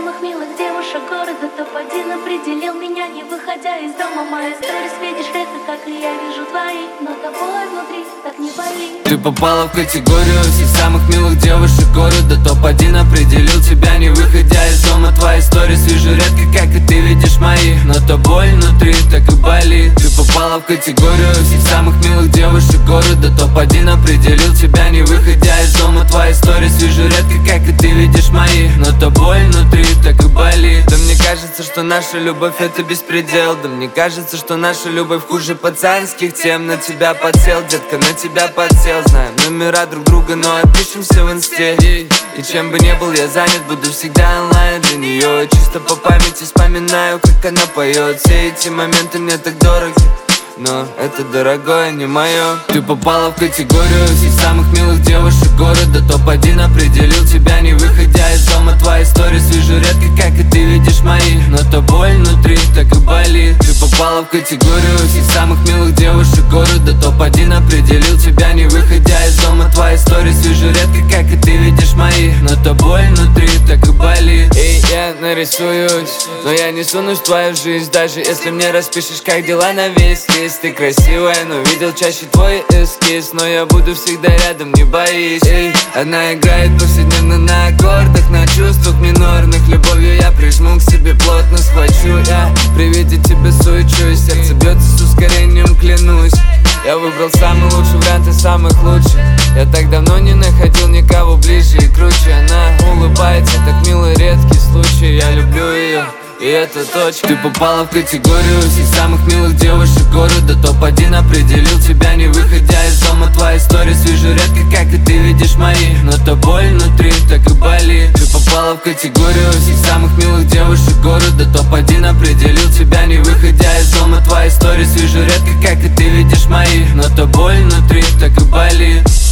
самых милых девушек города. Топ-1 определил меня, не выходя из дома. Моя сторис видишь редко, как и я вижу твои, но тобой внутри так не болит. Ты попала в категорию всех самых милых девушек города. Топ-1 определил тебя, не выходя из дома. Твои сторис вижу редко, как и ты видишь мои, но то боль внутри так и болит. Ты попала в категорию всех самых милых девушек города. Топ-1 определил тебя, не выходя из дома. Твои сторис вижу редко, как и ты видишь мои, но то боль внутри так и болит. Да мне кажется, что наша любовь это беспредел. Да мне кажется, что наша любовь хуже пацанских тем. На тебя подсел, детка, на тебя подсел. Знаем номера друг друга, но отпишемся в инсте. И чем бы ни был я занят, буду всегда онлайн для нее. Чисто по памяти вспоминаю, как она поет. Все эти моменты мне так дороги, но это дорогое не мое. Ты попала в категорию всех самых милых девушек города. Топ-1 определил тебя, не выходя из дома. Твои сторис вижу редко, как и ты видишь мои, но то боль внутри так и болит. Ты попала в категорию всех самых милых девушек города. Топ-1 определил тебя, не выходя из дома. Твои сторис вижу редко, как и ты видишь мои, но то боль внутри так и болит. Эй, я нарисуюсь, но я не сунусь в твою жизнь. Даже если мне распишешь, как дела на весь лист. Ты красивая, но видел чаще твой эскиз. Но я буду всегда рядом, не боись. Эй, она играет повседневно на аккордах, на чувствах минорных. Любовью я прижму к себе, плотно схвачу. Я при виде тебя суечусь, сердце бьется с ускорением, клянусь. Я выбрал самый лучший вариант из самых лучших. Я так давно не находил никого ближе и круче. Она улыбается, так мило, редкий случай. Я люблю ее, и это точка. Ты попала в категорию всех самых милых девушек города. Топ-1 определил тебя, не выходя из дома. Твои сторис вижу редко, как и ты видишь мои, но то боль внутри так и болит. Ты попала в категорию всех самых милых девушек города. Топ-1 определил тебя, не выходя из дома. Твои сторис вижу редко, как и ты видишь мои, но то боль внутри так и болит.